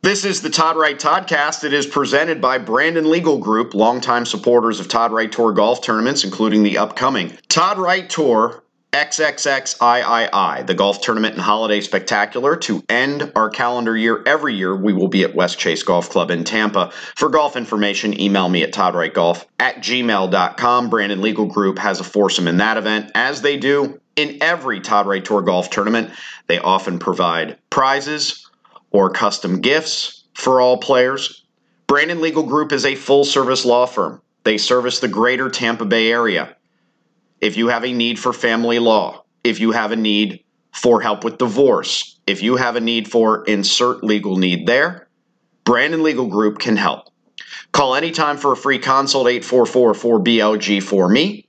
This is the Todd Wright Toddcast. It is presented by Brandon Legal Group, longtime supporters of Todd Wright Tour golf tournaments, including the upcoming Todd Wright Tour XXXIII, the golf tournament and holiday spectacular. To end our calendar year every year, we will be at West Chase Golf Club in Tampa. For golf information, email me at toddwrightgolf@gmail.com. Brandon Legal Group has a foursome in that event, as they do in every Todd Wright Tour golf tournament. They often provide prizes or custom gifts for all players. Brandon Legal Group is a full-service law firm. They service the greater Tampa Bay area. If you have a need for family law, if you have a need for help with divorce, if you have a need for insert legal need there, Brandon Legal Group can help. Call anytime for a free consult, 844-4BLG-4ME,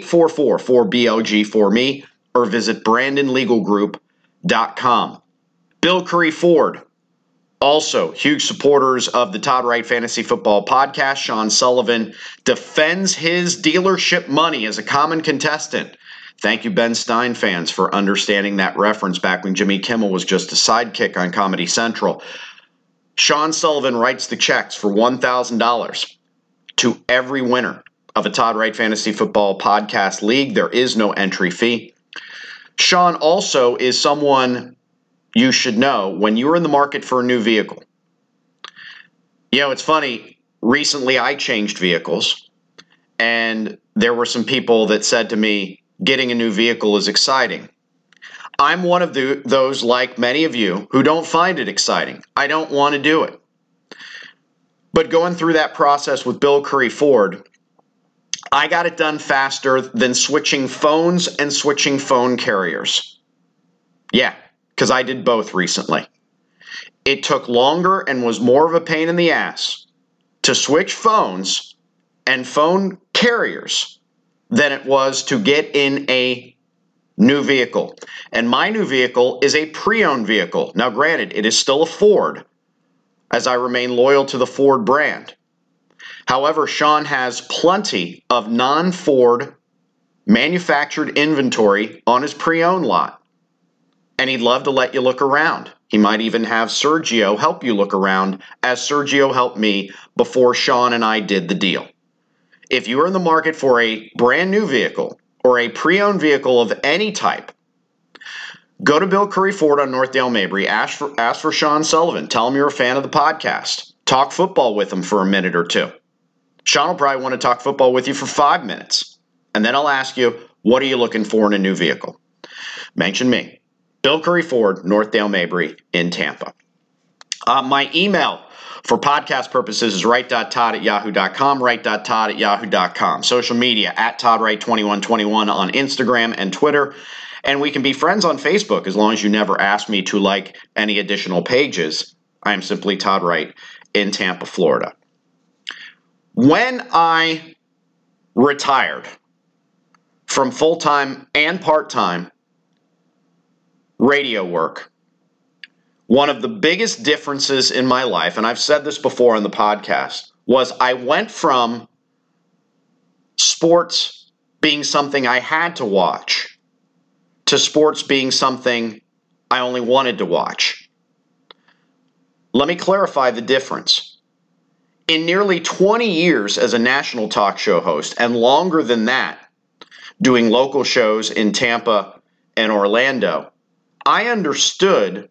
844-4BLG-4ME, or visit BrandonLegalGroup.com. Bill Curry Ford, also huge supporters of the Todd Wright Fantasy Football Podcast. Sean Sullivan defends his dealership money as a common contestant. Thank you, Ben Stein fans, for understanding that reference back when Jimmy Kimmel was just a sidekick on Comedy Central. Sean Sullivan writes the checks for $1,000 to every winner of a Todd Wright Fantasy Football Podcast League. There is no entry fee. Sean also is someone you should know when you're in the market for a new vehicle. You know, it's funny. Recently, I changed vehicles, and there were some people that said to me, getting a new vehicle is exciting. I'm one of those, like many of you, who don't find it exciting. I don't want to do it. But going through that process with Bill Curry Ford, I got it done faster than switching phones and switching phone carriers. Yeah. Because I did both recently. It took longer and was more of a pain in the ass to switch phones and phone carriers than it was to get in a new vehicle. And my new vehicle is a pre-owned vehicle. Now, granted, it is still a Ford, as I remain loyal to the Ford brand. However, Sean has plenty of non-Ford manufactured inventory on his pre-owned lot. And he'd love to let you look around. He might even have Sergio help you look around, as Sergio helped me before Sean and I did the deal. If you are in the market for a brand new vehicle or a pre-owned vehicle of any type, go to Bill Curry Ford on Northdale Mabry. Ask for Sean Sullivan. Tell him you're a fan of the podcast. Talk football with him for a minute or two. Sean will probably want to talk football with you for 5 minutes. And then I'll ask you, what are you looking for in a new vehicle? Mention me. Bill Curry Ford, Northdale Mabry in Tampa. My email for podcast purposes is wright.todd@yahoo.com, wright.todd@yahoo.com. Social media, at ToddWright2121 on Instagram and Twitter. And we can be friends on Facebook as long as you never ask me to like any additional pages. I am simply Todd Wright in Tampa, Florida. When I retired from full-time and part-time radio work, one of the biggest differences in my life, and I've said this before on the podcast, was I went from sports being something I had to watch to sports being something I only wanted to watch. Let me clarify the difference. In nearly 20 years as a national talk show host, and longer than that, doing local shows in Tampa and Orlando, I understood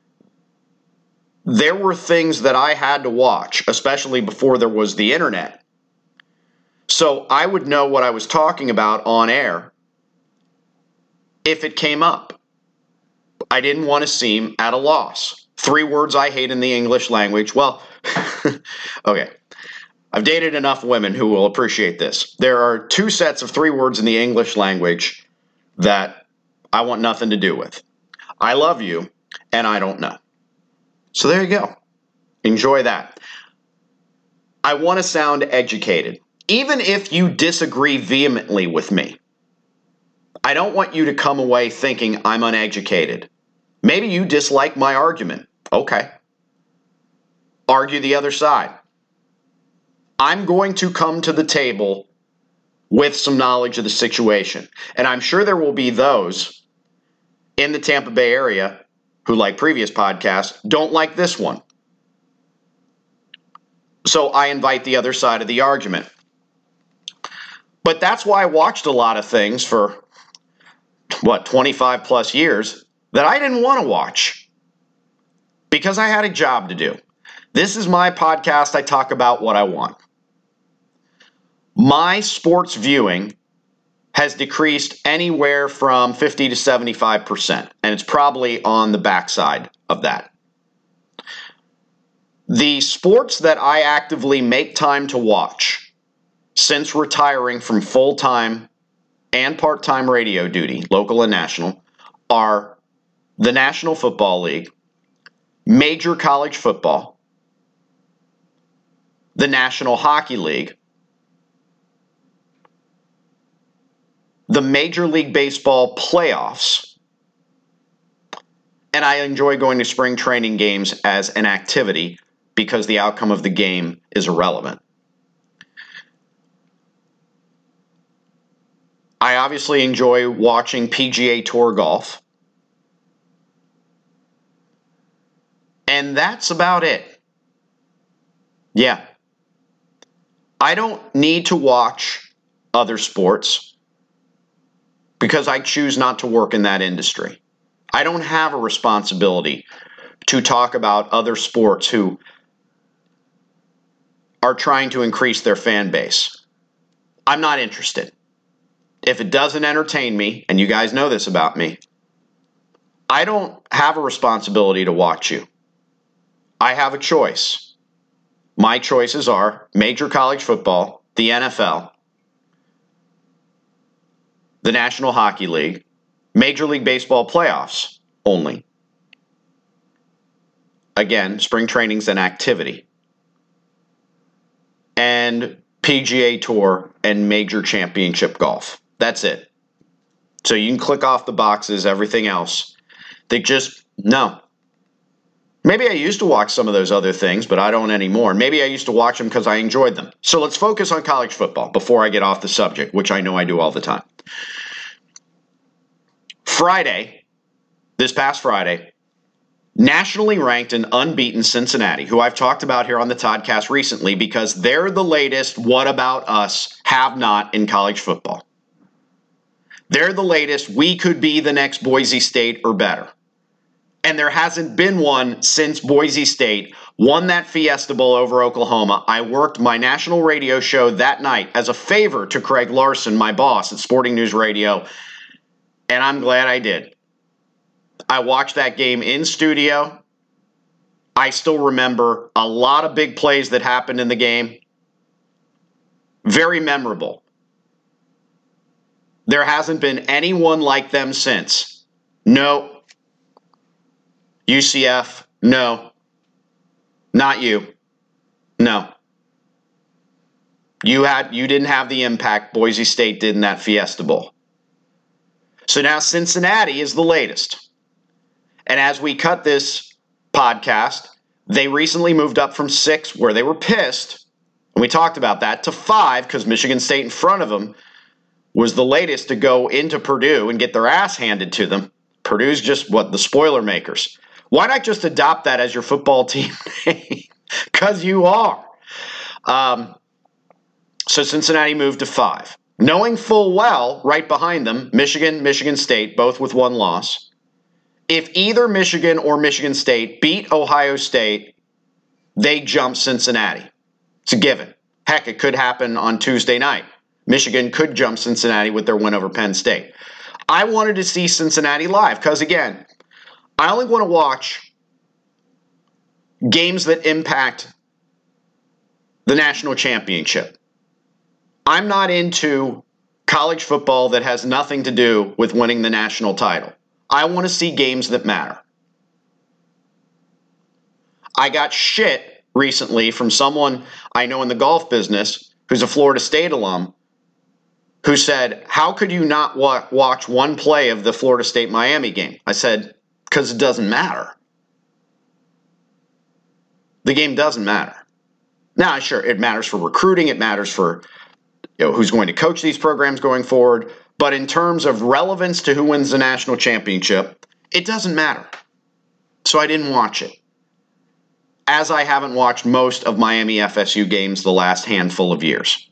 there were things that I had to watch, especially before there was the internet. So I would know what I was talking about on air if it came up. I didn't want to seem at a loss. 3 words I hate in the English language. Well, okay. I've dated enough women who will appreciate this. There are 2 sets of 3 words in the English language that I want nothing to do with. I love you, and I don't know. So there you go. Enjoy that. I want to sound educated. Even if you disagree vehemently with me, I don't want you to come away thinking I'm uneducated. Maybe you dislike my argument. Okay. Argue the other side. I'm going to come to the table with some knowledge of the situation. And I'm sure there will be those in the Tampa Bay area who, like previous podcasts, don't like this one. So I invite the other side of the argument. But that's why I watched a lot of things for, 25 plus years that I didn't want to watch because I had a job to do. This is my podcast. I talk about what I want. My sports viewing has decreased anywhere from 50 to 75%, and it's probably on the backside of that. The sports that I actively make time to watch since retiring from full-time and part-time radio duty, local and national, are the National Football League, Major College Football, the National Hockey League, the Major League Baseball playoffs, and I enjoy going to spring training games as an activity because the outcome of the game is irrelevant. I obviously enjoy watching PGA Tour golf. And that's about it. Yeah. I don't need to watch other sports because I choose not to work in that industry. I don't have a responsibility to talk about other sports who are trying to increase their fan base. I'm not interested. If it doesn't entertain me, and you guys know this about me, I don't have a responsibility to watch you. I have a choice. My choices are Major College Football, the NFL, the National Hockey League, Major League Baseball playoffs only. Again, spring training's an activity. And PGA Tour and Major Championship Golf. That's it. So you can click off the boxes, everything else. No. Maybe I used to watch some of those other things, but I don't anymore. Maybe I used to watch them because I enjoyed them. So let's focus on college football before I get off the subject, which I know I do all the time. This past Friday, nationally ranked and unbeaten Cincinnati, who I've talked about here on the Toddcast recently because they're the latest what about us have not in college football. They're the latest we could be the next Boise State or better. And there hasn't been one since Boise State won that Fiesta Bowl over Oklahoma. I worked my national radio show that night as a favor to Craig Larson, my boss at Sporting News Radio, and I'm glad I did. I watched that game in studio. I still remember a lot of big plays that happened in the game. Very memorable. There hasn't been anyone like them since. No. UCF, no. Not you. No. You didn't have the impact Boise State did in that Fiesta Bowl. So now Cincinnati is the latest. And as we cut this podcast, they recently moved up from 6, where they were pissed, and we talked about that, to 5, because Michigan State in front of them was the latest to go into Purdue and get their ass handed to them. Purdue's just the spoiler makers. Why not just adopt that as your football team name? Because you are. So Cincinnati moved to 5. Knowing full well, right behind them, Michigan State, both with 1 loss. If either Michigan or Michigan State beat Ohio State, they jump Cincinnati. It's a given. Heck, it could happen on Tuesday night. Michigan could jump Cincinnati with their win over Penn State. I wanted to see Cincinnati live because, again, I only want to watch games that impact the national championship. I'm not into college football that has nothing to do with winning the national title. I want to see games that matter. I got shit recently from someone I know in the golf business who's a Florida State alum who said, how could you not watch one play of the Florida State-Miami game? I said, because it doesn't matter. The game doesn't matter. Now, sure, it matters for recruiting. It matters for who's going to coach these programs going forward. But in terms of relevance to who wins the national championship, it doesn't matter. So I didn't watch it. as I haven't watched most of Miami FSU games the last handful of years.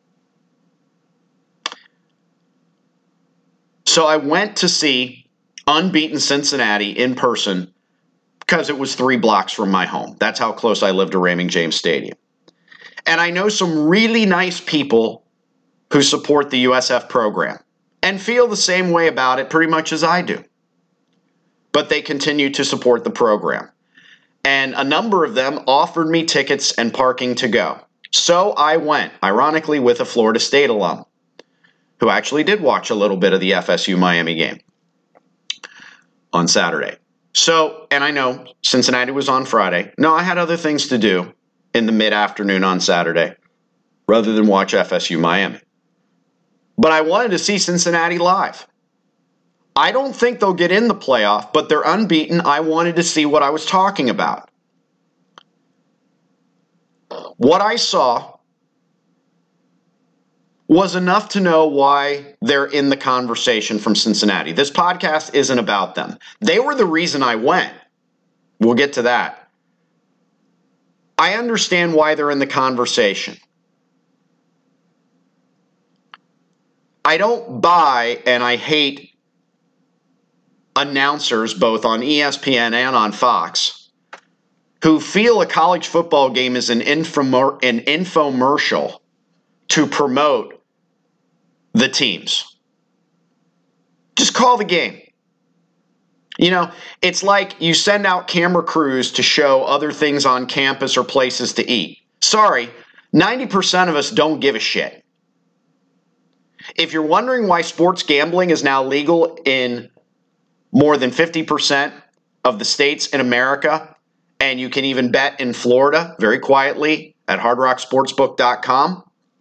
So I went to see unbeaten Cincinnati in person because it was 3 blocks from my home. That's how close I live to Raymond James Stadium. And I know some really nice people who support the USF program and feel the same way about it pretty much as I do. But they continue to support the program. And a number of them offered me tickets and parking to go. So I went, ironically, with a Florida State alum who actually did watch a little bit of the FSU Miami game on Saturday. So, and I know Cincinnati was on Friday. No, I had other things to do in the mid-afternoon on Saturday rather than watch FSU Miami. But I wanted to see Cincinnati live. I don't think they'll get in the playoff, but they're unbeaten. I wanted to see what I was talking about. What I saw was enough to know why they're in the conversation from Cincinnati. This podcast isn't about them. They were the reason I went. We'll get to that. I understand why they're in the conversation. I don't buy, and I hate announcers both on ESPN and on Fox who feel a college football game is an infomercial to promote the teams. Just call the game. You know, it's like you send out camera crews to show other things on campus or places to eat. Sorry, 90% of us don't give a shit. If you're wondering why sports gambling is now legal in more than 50% of the states in America, and you can even bet in Florida very quietly at hardrocksportsbook.com,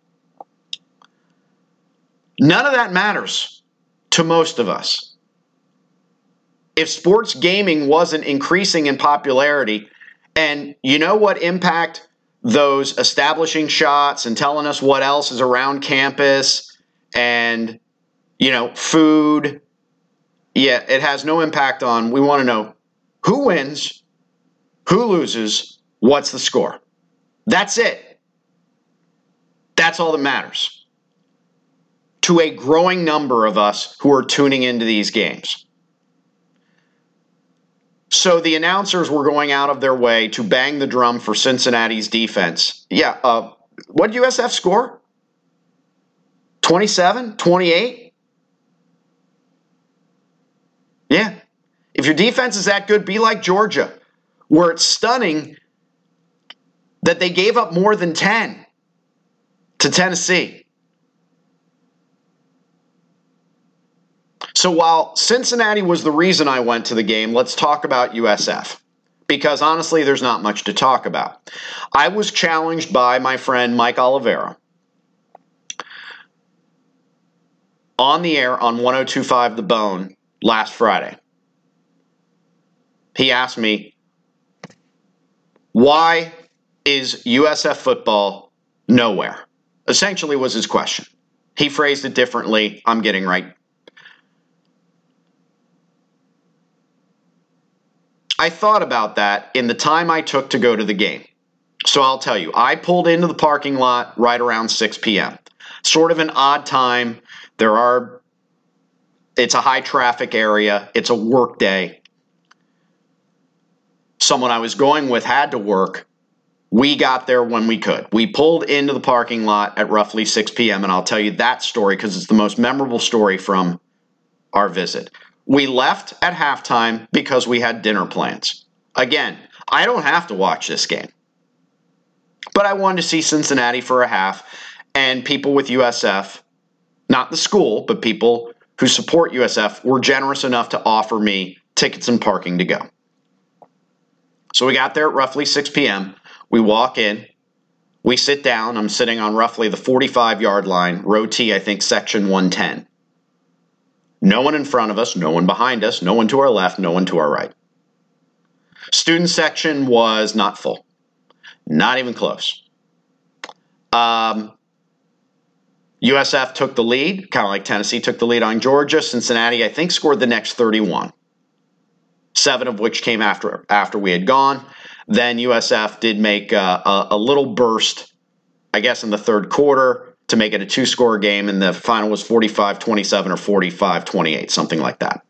none of that matters to most of us. If sports gaming wasn't increasing in popularity, and you know what impact those establishing shots and telling us what else is around campus and, you know, food, yeah, it has no impact on, we want to know who wins, who loses, what's the score. That's it. That's all that matters to a growing number of us who are tuning into these games. So the announcers were going out of their way to bang the drum for Cincinnati's defense. Yeah, what did USF score? 27? 28? Yeah. If your defense is that good, be like Georgia, where it's stunning that they gave up more than 10 to Tennessee. So while Cincinnati was the reason I went to the game, let's talk about USF. Because honestly, there's not much to talk about. I was challenged by my friend Mike Oliveira on the air on 102.5 The Bone last Friday. He asked me, why is USF football nowhere? Essentially was his question. He phrased it differently. I'm getting right. I thought about that in the time I took to go to the game. So I'll tell you, I pulled into the parking lot right around 6 p.m. Sort of an odd time. It's a high traffic area. It's a work day. Someone I was going with had to work. We got there when we could. We pulled into the parking lot at roughly 6 p.m. And I'll tell you that story because it's the most memorable story from our visit. We left at halftime because we had dinner plans. Again, I don't have to watch this game. But I wanted to see Cincinnati for a half, and people with USF, not the school, but people who support USF, were generous enough to offer me tickets and parking to go. So we got there at roughly 6 p.m. We walk in. We sit down. I'm sitting on roughly the 45-yard line, row T, I think, section 110. No one in front of us, no one behind us, no one to our left, no one to our right. Student section was not full. Not even close. USF took the lead, kind of like Tennessee took the lead on Georgia. Cincinnati, I think, scored the next 31. 7 of which came after we had gone. Then USF did make a little burst, I guess, in the third quarter to make it a two-score game, and the final was 45-27 or 45-28, something like that.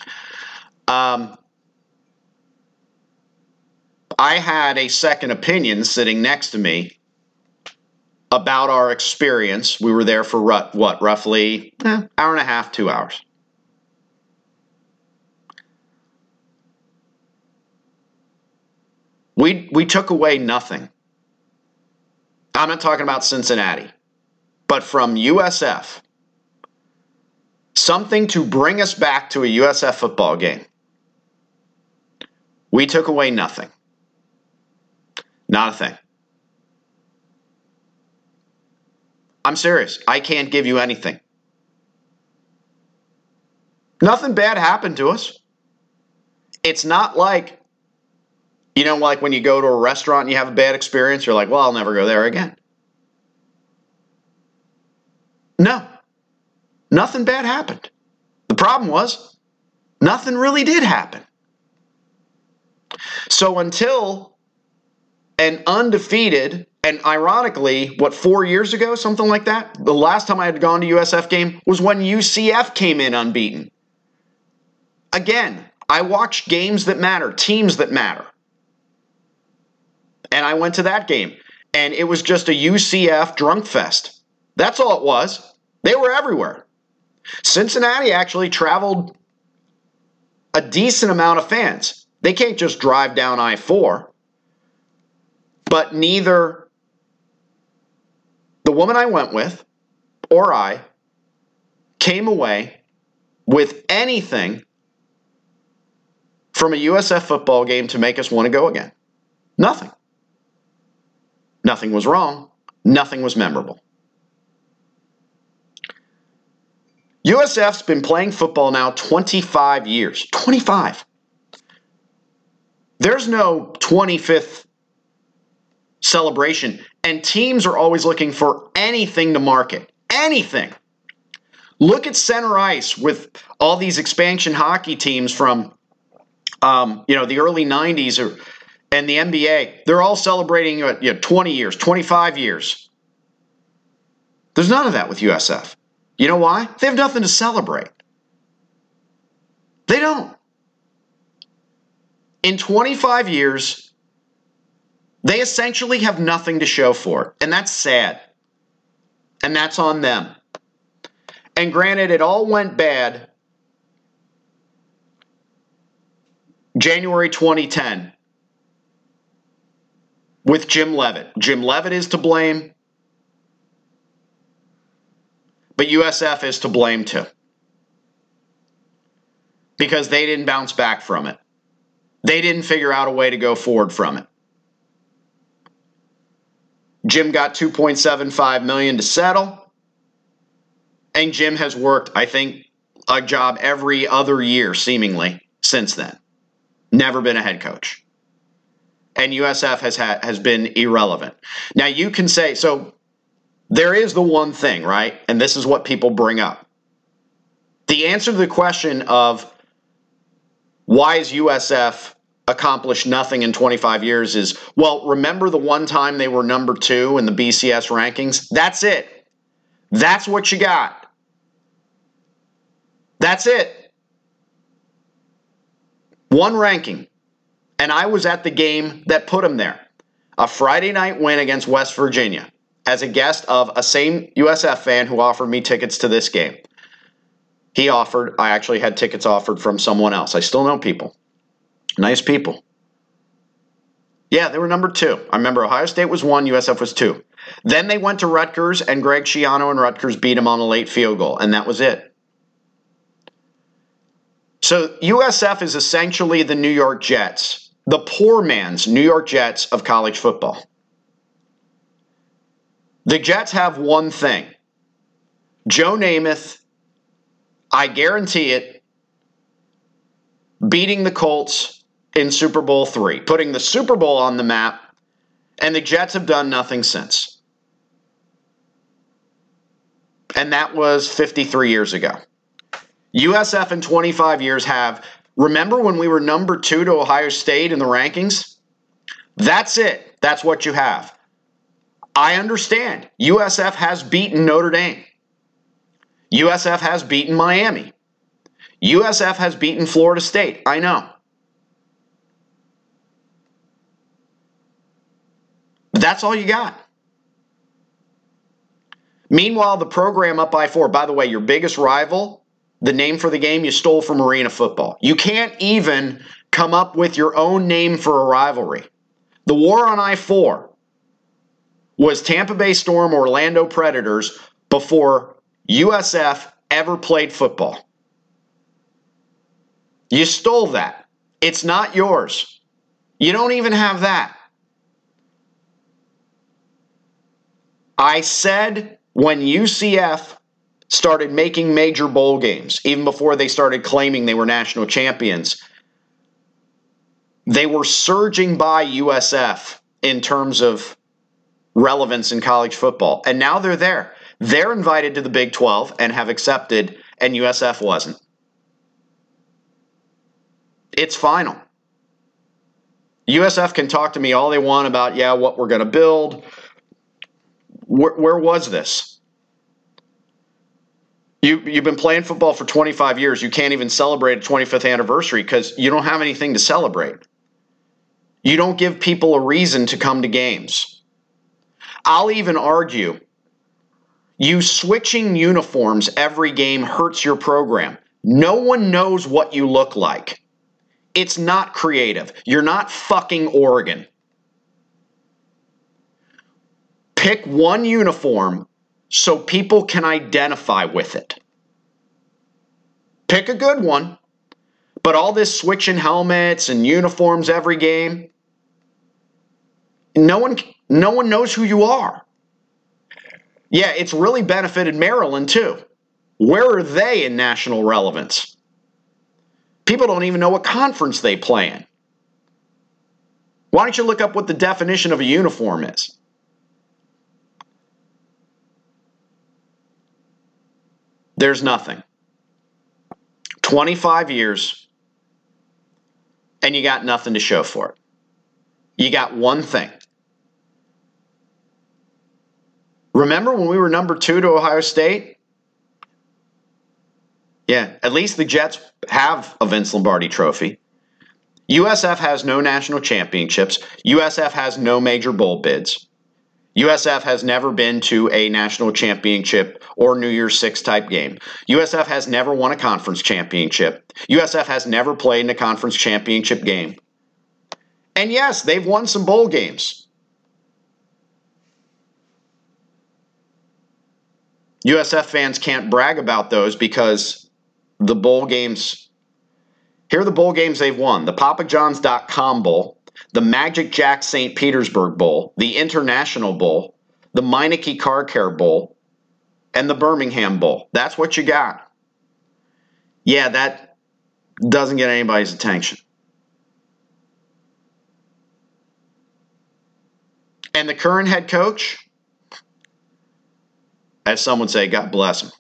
I had a second opinion sitting next to me about our experience. We were there for roughly hour and a half, 2 hours. We took away nothing. I'm not talking about Cincinnati, but from USF, something to bring us back to a USF football game. We took away nothing. Not a thing. I'm serious. I can't give you anything. Nothing bad happened to us. It's not like, like when you go to a restaurant and you have a bad experience, you're like, well, I'll never go there again. No. Nothing bad happened. The problem was, nothing really did happen. So until an undefeated, and ironically, 4 years ago, something like that, the last time I had gone to USF game was when UCF came in unbeaten. Again, I watch games that matter, teams that matter. And I went to that game, and it was just a UCF drunk fest. That's all it was. They were everywhere. Cincinnati actually traveled a decent amount of fans. They can't just drive down I-4. But neither the woman I went with or I came away with anything from a USF football game to make us want to go again. Nothing. Nothing was wrong. Nothing was memorable. USF's been playing football now 25 years. 25. There's no 25th celebration, and teams are always looking for anything to market. Anything. Look at center ice with all these expansion hockey teams from the early 90s and the NBA. They're all celebrating 20 years, 25 years. There's none of that with USF. You know why? They have nothing to celebrate. They don't. In 25 years, they essentially have nothing to show for it, and that's sad. And that's on them. And granted, it all went bad January 2010 with Jim Leavitt. Jim Leavitt is to blame, but USF is to blame too, because they didn't bounce back from it. They didn't figure out a way to go forward from it. Jim got $2.75 million to settle, and Jim has worked, I think, a job every other year, seemingly, since then. Never been a head coach. And USF has been irrelevant. Now, you can say, so there is the one thing, right? And this is what people bring up. The answer to the question of why has USF accomplished nothing in 25 years is, well, remember the one time they were number 2 in the BCS rankings? That's it. That's what you got. That's it. One ranking. And I was at the game that put them there. A Friday night win against West Virginia as a guest of a same USF fan who offered me tickets to this game. I actually had tickets offered from someone else. I still know people. Nice people. Yeah, they were number 2. I remember Ohio State was 1, USF was 2. Then they went to Rutgers, and Greg Schiano and Rutgers beat them on a late field goal, and that was it. So USF is essentially the New York Jets, the poor man's New York Jets of college football. The Jets have one thing. Joe Namath, I guarantee it, beating the Colts in Super Bowl III, putting the Super Bowl on the map, and the Jets have done nothing since. And that was 53 years ago. USF in 25 years remember when we were number 2 to Ohio State in the rankings? That's it. That's what you have. I understand. USF has beaten Notre Dame. USF has beaten Miami. USF has beaten Florida State. I know. But that's all you got. Meanwhile, the program up by 4, by the way, your biggest rival, the name for the game you stole from Arena Football. You can't even come up with your own name for a rivalry. The war on I-4 was Tampa Bay Storm, Orlando Predators before USF ever played football. You stole that. It's not yours. You don't even have that. I said when UCF started making major bowl games, even before they started claiming they were national champions, they were surging by USF in terms of relevance in college football. And now they're there. They're invited to the Big 12 and have accepted, and USF wasn't. It's final. USF can talk to me all they want about, what we're going to build. Where was this? You've been playing football for 25 years. You can't even celebrate a 25th anniversary because you don't have anything to celebrate. You don't give people a reason to come to games. I'll even argue you switching uniforms every game hurts your program. No one knows what you look like. It's not creative. You're not fucking Oregon. Pick one uniform so people can identify with it. Pick a good one. But all this switching helmets and uniforms every game, no one knows who you are. Yeah, it's really benefited Maryland too. Where are they in national relevance? People don't even know what conference they play in. Why don't you look up what the definition of a uniform is? There's nothing. 25 years, and you got nothing to show for it. You got one thing. Remember when we were number 2 to Ohio State? Yeah, at least the Jets have a Vince Lombardi trophy. USF has no national championships. USF has no major bowl bids. USF has never been to a national championship or New Year's Six type game. USF has never won a conference championship. USF has never played in a conference championship game. And yes, they've won some bowl games. USF fans can't brag about those because the bowl games, here are the bowl games they've won. The PapaJohns.com Bowl, the Magic Jack St. Petersburg Bowl, the International Bowl, the Meineke Car Care Bowl, and the Birmingham Bowl. That's what you got. Yeah, that doesn't get anybody's attention. And the current head coach, as some would say, God bless him.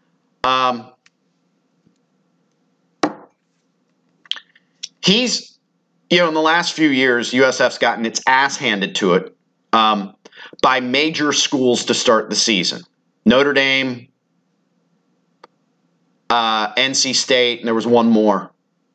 He's, in the last few years, USF's gotten its ass handed to it by major schools to start the season. Notre Dame, NC State, and there was one more.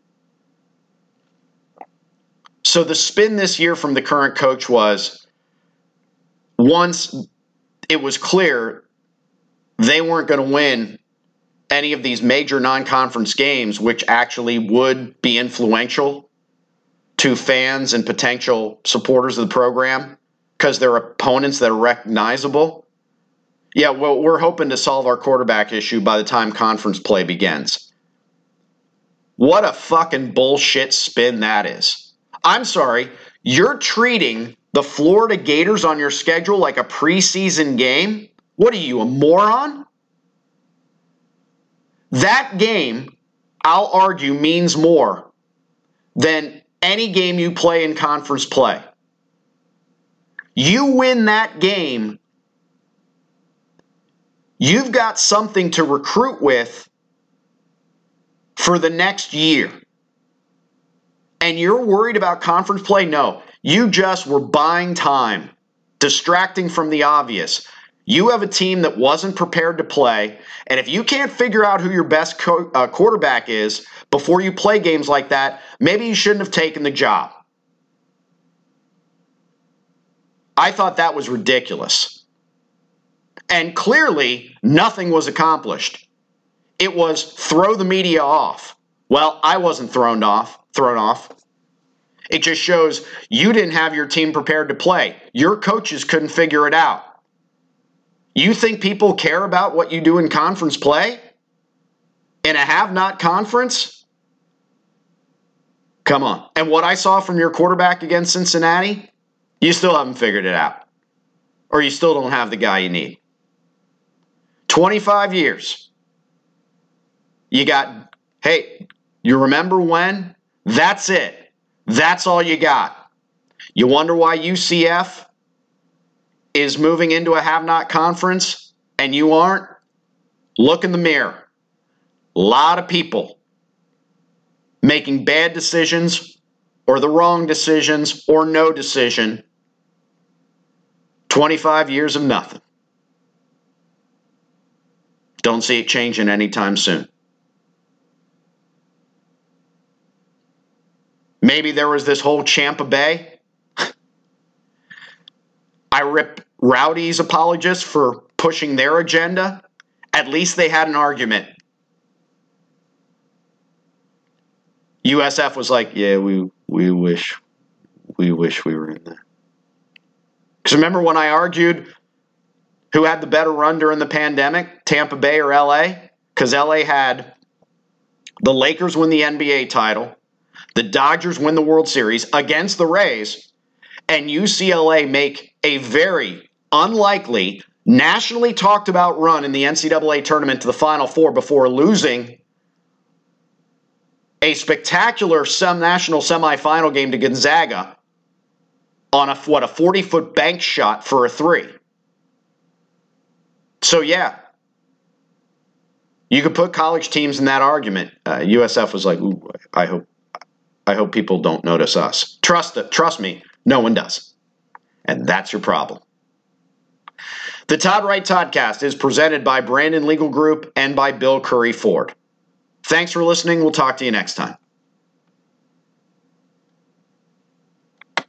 So the spin this year from the current coach was, once it was clear they weren't going to win any of these major non-conference games, which actually would be influential to fans and potential supporters of the program because they're opponents that are recognizable. Yeah, well, we're hoping to solve our quarterback issue by the time conference play begins. What a fucking bullshit spin that is. I'm sorry, you're treating the Florida Gators on your schedule like a preseason game? What are you, a moron? That game, I'll argue, means more than any game you play in conference play. You win that game, you've got something to recruit with for the next year. And you're worried about conference play? No. You just were buying time, distracting from the obvious. You have a team that wasn't prepared to play, and if you can't figure out who your best quarterback is before you play games like that, maybe you shouldn't have taken the job. I thought that was ridiculous. And clearly, nothing was accomplished. It was throw the media off. Well, I wasn't thrown off. It just shows you didn't have your team prepared to play. Your coaches couldn't figure it out. You think people care about what you do in conference play? In a have-not conference? Come on. And what I saw from your quarterback against Cincinnati, you still haven't figured it out. Or you still don't have the guy you need. 25 years. You got, hey, you remember when? That's it. That's all you got. You wonder why UCF is moving into a have-not conference and you aren't? Look in the mirror. A lot of people making bad decisions or the wrong decisions or no decision. 25 years of nothing. Don't see it changing anytime soon. Maybe there was this whole Tampa Bay. I rip Rowdy's apologists for pushing their agenda. At least they had an argument. USF was like, yeah, we wish we were in there. Because remember when I argued who had the better run during the pandemic, Tampa Bay or LA? Because LA had the Lakers win the NBA title, the Dodgers win the World Series against the Rays, and UCLA make a very unlikely, nationally talked about run in the NCAA tournament to the Final Four before losing a spectacular national semifinal game to Gonzaga on a 40-foot bank shot for a three. So yeah, you could put college teams in that argument. USF was like, ooh, I hope people don't notice us. Trust me, no one does. And that's your problem. The Todd Wright Toddcast is presented by Brandon Legal Group and by Bill Curry Ford. Thanks for listening. We'll talk to you next time.